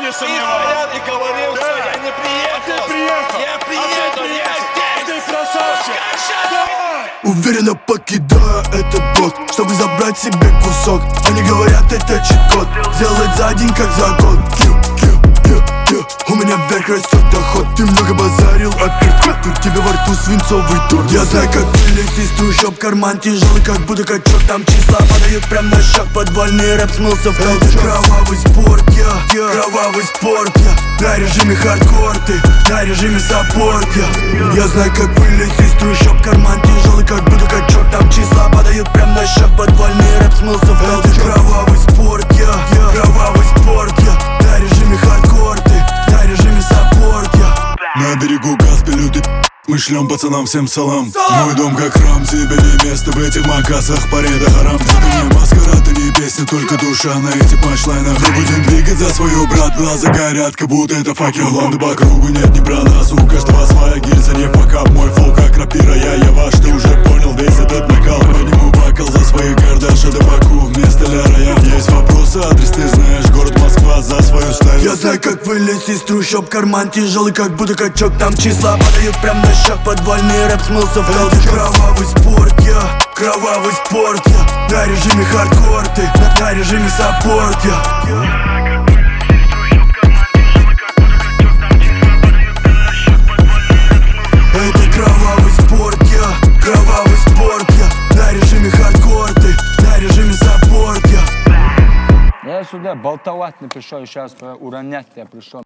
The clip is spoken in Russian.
не сомневался. И говорил, что я не приехал. Ты приехал. Я приеду, я здесь. Ты красавчик. Уверенно покидаю этот блок, чтобы забрать себе кусок. Они говорят, это чит-код, сделать за день, как за год. У меня вверх растет доход. Ты много базарил, апперкот. Тут тебе во рту свинцовый торт. Я знаю, как вылез из трущоб. Карман тяжелый, как будто качок. Там числа падают прям на шаг. Подвальный рэп смылся в тот. Это кровавый спорт, кровавый спорт, на режиме хардкор, ты на режиме саппорт, я знаю, как вылез из трущоб. Карман тяжелый, как будто качок. Там числа падают прям на шаг. Подвальный рэп смылся в тот. Это кровавый спорт, кровавый спорт, на режиме хардкор, ты на режиме саппорт, На берегу газ пилют и мы шлем пацанам всем салам. Мой дом как храм, тебе не место в этих макасах. Пареда харам, это не маскарад, это не песня, только душа на этих панчлайнах. Мы будем двигать за свою, брат, глаза горят, как будто это факел. Ланды по кругу, нет, не про нас, у каждого своя гильза, не факап. Мой фол как рапира, я ваш, ты уже понял весь этот накал. Подниму бакал за своих Кардаши до Баку, вместо ля Раян. Есть вопросы, адрес ты знаешь, город Москва за свою стаю. Я знаю, как вылез из трущоб. Карман тяжелый, как будто качок. Там числа падают прям на шаг. Подвальный рэп смылся в тот. Это кровавый спорт, кровавый спорт, на режиме хардкор, ты на режиме саппорт, Это кровавый спорт, кровавый спорт, на режиме хардкор, ты на режиме саппорт, Я сюда болтовать не пришел, сейчас уронять я пришел.